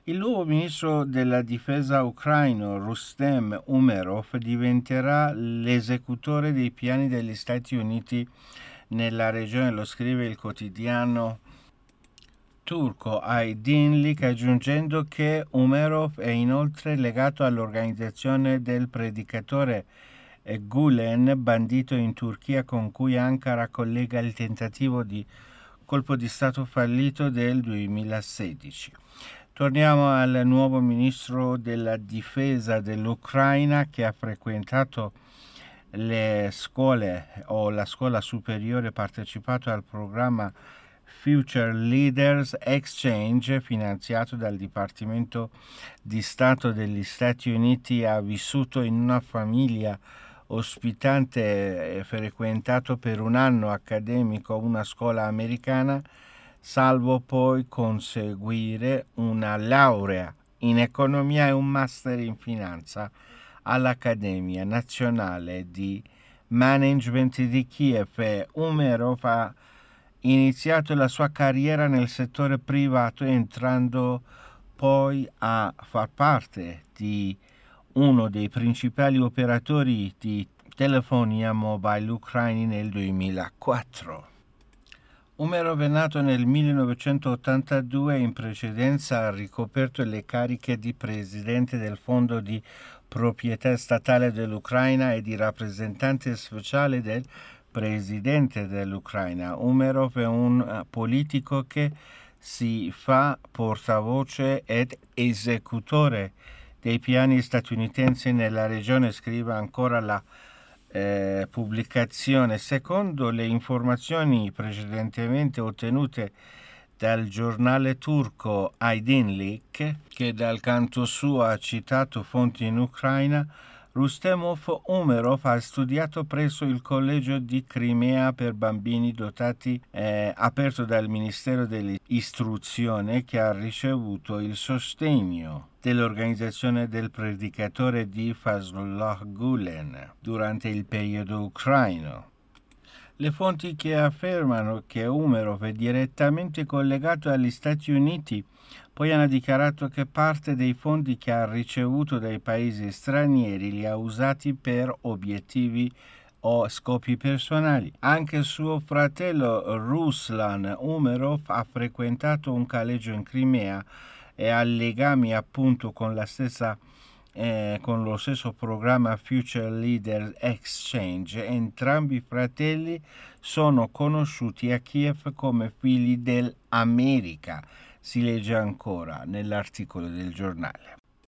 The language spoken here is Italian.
Il nuovo ministro della difesa ucraino Rustem Umerov diventerà l'esecutore dei piani degli Stati Uniti nella regione, lo scrive il quotidiano turco Aydınlık, aggiungendo che Umerov è inoltre legato all'organizzazione del predicatore Gulen, bandito in Turchia, con cui Ankara collega il tentativo di colpo di Stato fallito del 2016. Torniamo al nuovo ministro della difesa dell'Ucraina, che ha frequentato le scuole o la scuola superiore, partecipato al programma Future Leaders Exchange finanziato dal Dipartimento di Stato degli Stati Uniti. Ha vissuto in una famiglia ospitante e frequentato per un anno accademico una scuola americana, salvo poi conseguire una laurea in economia e un master in finanza all'Accademia Nazionale di Management di Kiev. Umerov ha iniziato la sua carriera nel settore privato, entrando poi a far parte di uno dei principali operatori di telefonia mobile ucraini nel 2004. Umerov è nato nel 1982 e in precedenza ha ricoperto le cariche di presidente del Fondo di proprietà statale dell'Ucraina e di rappresentante speciale del presidente dell'Ucraina. Umerov è un politico che si fa portavoce ed esecutore dei piani statunitensi nella regione, scrive ancora la pubblicazione. Secondo le informazioni precedentemente ottenute dal giornale turco Aydınlık, che dal canto suo ha citato fonti in Ucraina, Rustem Umerov ha studiato presso il collegio di Crimea per bambini dotati aperto dal Ministero dell'Istruzione, che ha ricevuto il sostegno dell'organizzazione del predicatore di Fazlullah Gulen durante il periodo ucraino. Le fonti che affermano che Umerov è direttamente collegato agli Stati Uniti poi hanno dichiarato che parte dei fondi che ha ricevuto dai paesi stranieri li ha usati per obiettivi o scopi personali. Anche suo fratello Ruslan Umerov ha frequentato un collegio in Crimea e ha legami appunto con la stessa con lo stesso programma Future Leaders Exchange. Entrambi i fratelli sono conosciuti a Kiev come figli dell'America, si legge ancora nell'articolo del giornale.